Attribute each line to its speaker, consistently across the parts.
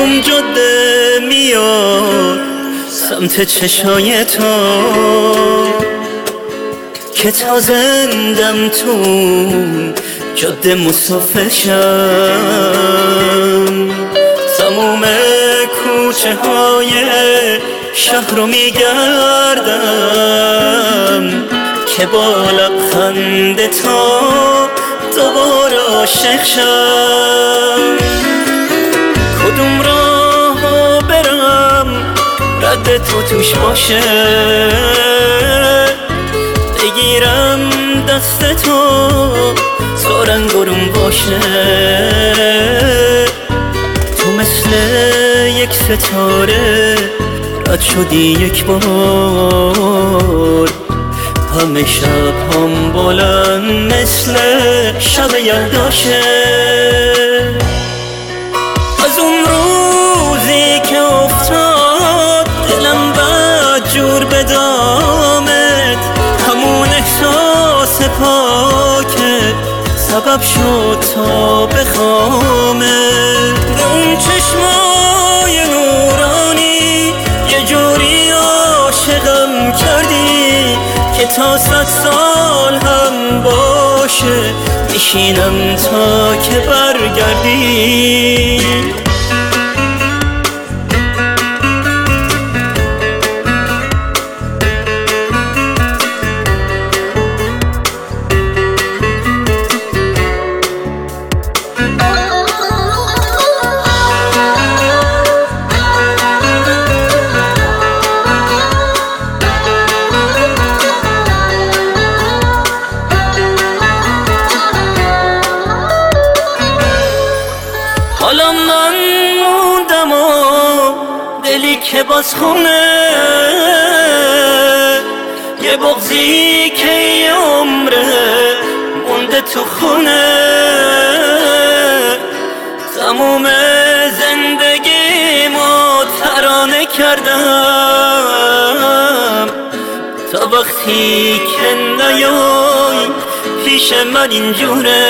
Speaker 1: کدوم جاده میاد سمت چشای تو که تا زندم تو جاده مسافر شم. تموم کوچه های شهر رو میگردم که با لبخند تو دوباره عاشق شم. کدوم راهو برم رد تو توش باشه، بگیرم دست تو تا رنگ و روم باشه. تو مثل یک ستاره رد شدی یک بار، همه شب هم بلند مثل شب یلداشه. از اون روزی که افتاد دلم بدجور به دامت، همون احساس پاکت سبب شد تا بخوامت. اون چشمای نورانی یه جوری عاشقم کردی که تا 100 سال هم باشه میشینم تا که برگردی. حالا من موندم و دلی که باز خونه، یه بغضی که یه عمره مونده تو خونه. تموم زندگیمو ترانه کردم تا وقتی که نیای پیش من اینجوره.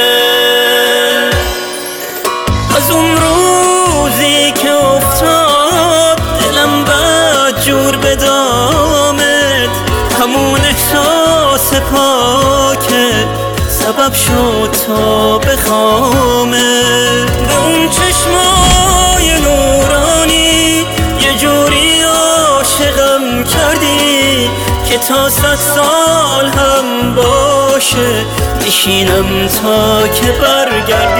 Speaker 1: از اون روزی که افتاد دلم بدجور به دامت، همون احساس پاکت سبب شد تا بخوامت. اون چشمای نورانی یه جوری عاشقم کردی که تا 100 سال هم باشه میشینم تا که برگردی.